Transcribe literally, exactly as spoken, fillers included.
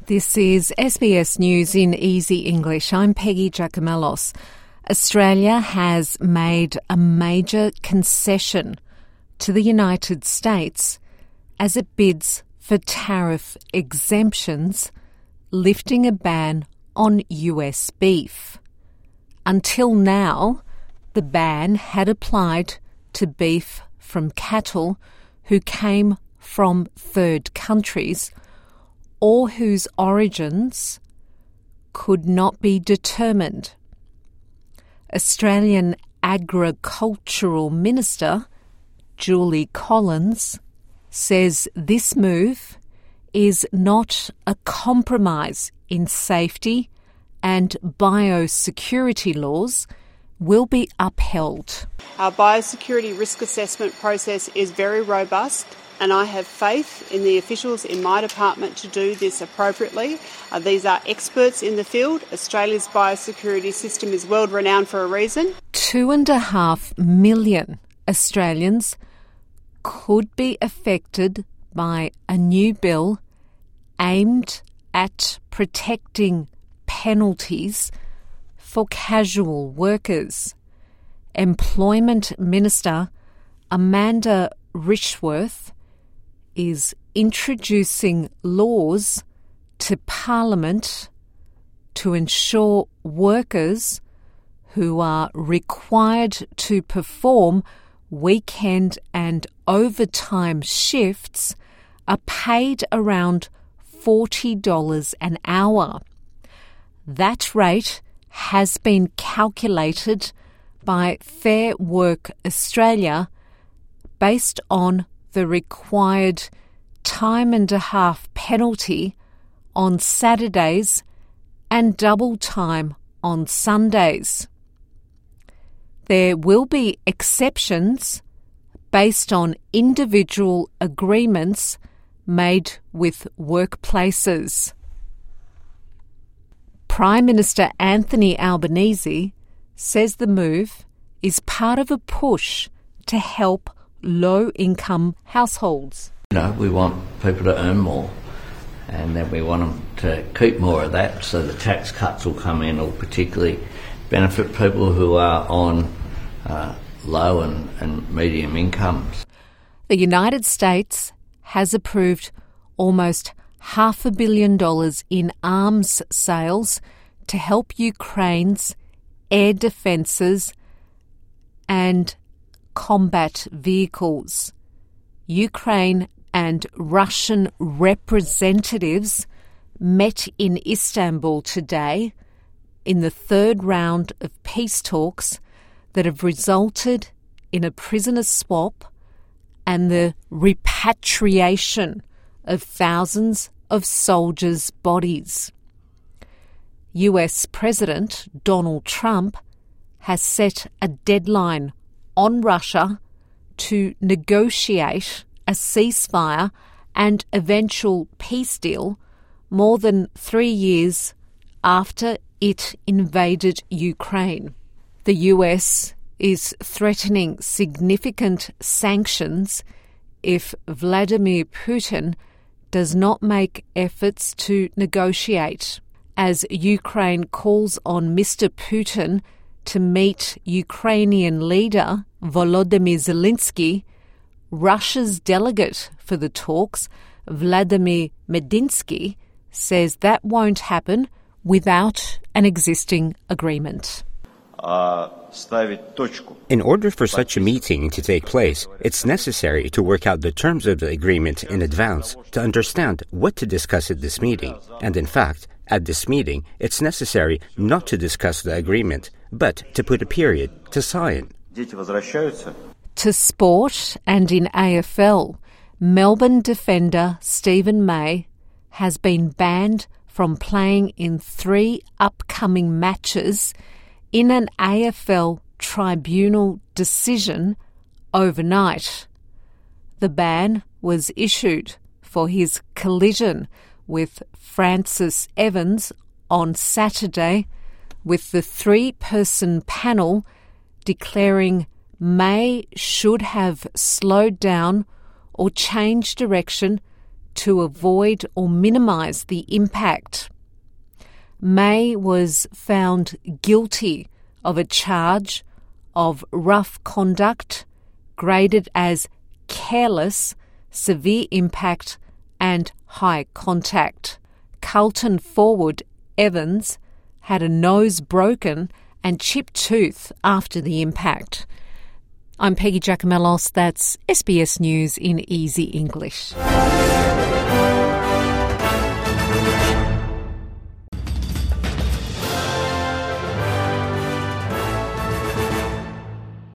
This is S B S News in Easy English. I'm Peggy Giacomellos. Australia has made a major concession to the United States as it bids for tariff exemptions, lifting a ban on U S beef. Until now, the ban had applied to beef from cattle who came from third countries or whose origins could not be determined. Australian Agricultural Minister Julie Collins says this move is not a compromise in safety and biosecurity laws will be upheld. Our biosecurity risk assessment process is very robust, and I have faith in the officials in my department to do this appropriately. Uh, these are experts in the field. Australia's biosecurity system is world renowned for a reason. Two and a half million Australians could be affected by a new bill aimed at protecting penalties for casual workers. Employment Minister Amanda Rishworth is introducing laws to Parliament to ensure workers who are required to perform weekend and overtime shifts are paid around forty dollars an hour. That rate has been calculated by Fair Work Australia based on the required time and a half penalty on Saturdays and double time on Sundays. There will be exceptions based on individual agreements made with workplaces. Prime Minister Anthony Albanese says the move is part of a push to help low-income households. You know, we want people to earn more, and then we want them to keep more of that, so the tax cuts will come in, or particularly benefit people who are on uh, low and, and medium incomes. The United States has approved almost half a billion dollars in arms sales to help Ukraine's air defences and combat vehicles. Ukraine and Russian representatives met in Istanbul today in the third round of peace talks that have resulted in a prisoner swap and the repatriation of thousands of soldiers' bodies. U S President Donald Trump has set a deadline on Russia to negotiate a ceasefire and eventual peace deal more than three years after it invaded Ukraine. The U S is threatening significant sanctions if Vladimir Putin does not make efforts to negotiate, as Ukraine calls on Mister Putin to meet Ukrainian leader Volodymyr Zelensky. Russia's delegate for the talks, Vladimir Medinsky, says that won't happen without an existing agreement. In order for such a meeting to take place, it's necessary to work out the terms of the agreement in advance to understand what to discuss at this meeting. And in fact, at this meeting, it's necessary not to discuss the agreement, but to put a period to sign. To sport, and in A F L, Melbourne defender Stephen May has been banned from playing in three upcoming matches in an A F L tribunal decision overnight. The ban was issued for his collision with Francis Evans on Saturday, with the three-person panel declaring May should have slowed down or changed direction to avoid or minimise the impact. May was found guilty of a charge of rough conduct, graded as careless, severe impact and high contact. Carlton forward Evans had a nose broken and chipped tooth after the impact. I'm Peggy Giacomellos. That's S B S News in Easy English.